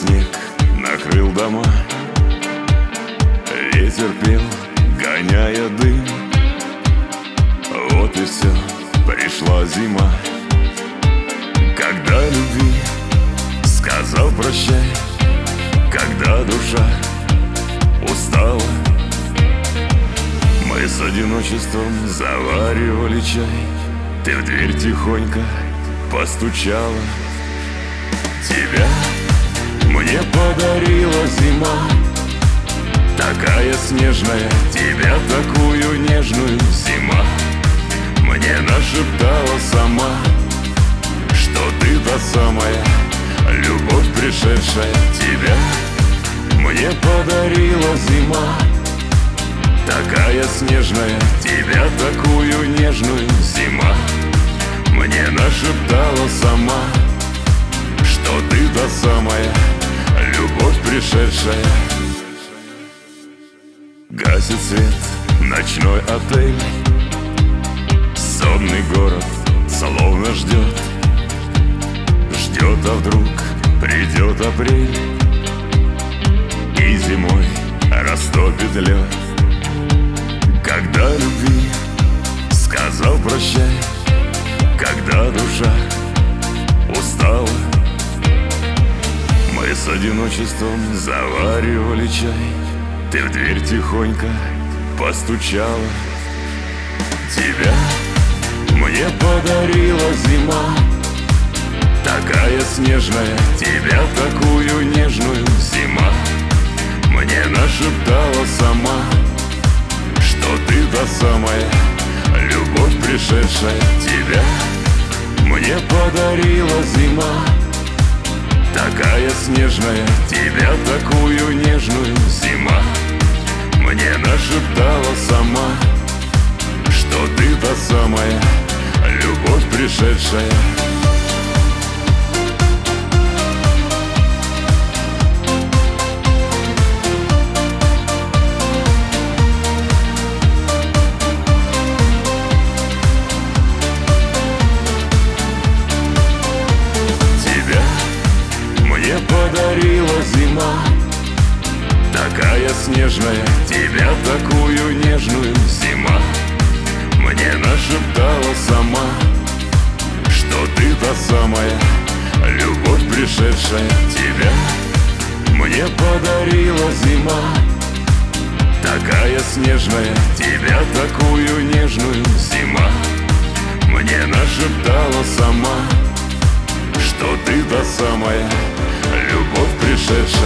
снег накрыл дома, ветер пел, гоняя дым. Вот и все, пришла зима. Когда любви сказал прощай, когда душа устала, мы с одиночеством заваривали чай. Ты в дверь тихонько постучала. Тебя мне подарила зима, такая снежная, тебя такую нежную. Зима мне нашептала сама, что ты та самая любовь пришедшая. Тебя мне подарила зима, такая снежная, тебя такую нежную. Зима мне нашептала сама, что ты та самая любовь пришедшая. Гасит свет ночной отель, сонный город словно ждет. Ждет, а вдруг придет апрель и зимой растопит лед. Когда любви сказал прощай, когда душа устала, мы с одиночеством заваривали чай. Ты в дверь тихонько постучала. Тебя мне подарила зима, такая снежная, тебя такую нежную. Зима мне нашептала сама, что ты та самая любовь пришедшая. Тебя мне подарила зима, такая снежная, тебя такую нежную. Зима мне нашептала сама, что ты та самая любовь пришедшая. Подарила зима, такая снежная, тебя такую нежную. Зима мне нашептала сама, что ты та самая любовь пришедшая. Тебя мне подарила зима, такая снежная, тебя такую нежную. Зима мне нашептала сама, что ты та самая любовь пришедшая.